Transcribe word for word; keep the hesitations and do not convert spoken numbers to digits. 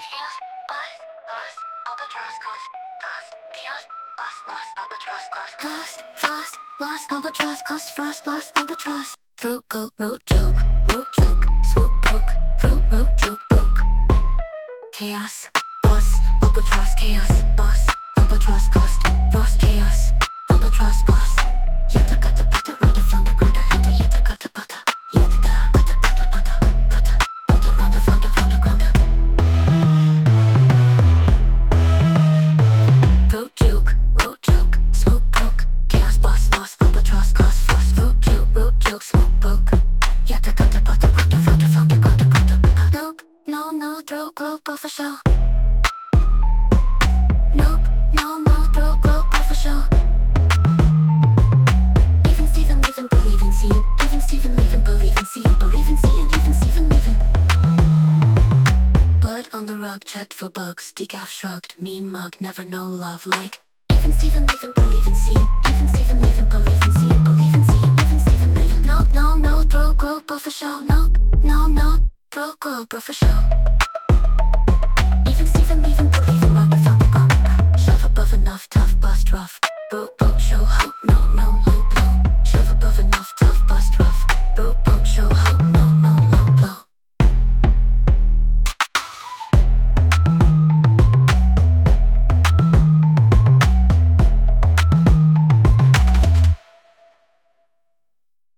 Chaos, bus, lost, albatross, coast, lost, chaos, bus, lost, albatross, coast, lost, frost, lost, albatross, coast, frost, lost, albatross. Throat goat, road joke, road joke, swoop book, throat road joke book. Chaos, boss, albatross, chaos, boss, albatross, coast, frost, chaos, albatross, boss. Yata kata pata, rada from the ground, hata yata kata pata, yata pata pata pata pata pata rada from the from the ground. Road joke, road joke, smoke book, chaos, boss, lost, albatross, cost, frost, road joke, road joke, smoke book. Yata kata pata, rada from the from the ground, ground. Nope, no, no, throw globe off a show. Nope, no, no, throw globe off a show. Even Steven leaving, believe in seeing. Even Steven leaving, believe in seeing. Believe in seeing, even Steven leaving. Blood on the rug, checked for bugs. Decaf shrugged, mean mug, never know love like. Even Steven leaving, believe in seeing. Even Steven leaving, believe in seeing. Believe in seeing, even Steven leaving. No, no, no, throw globe off a show. No, no, no, throw globe off a show.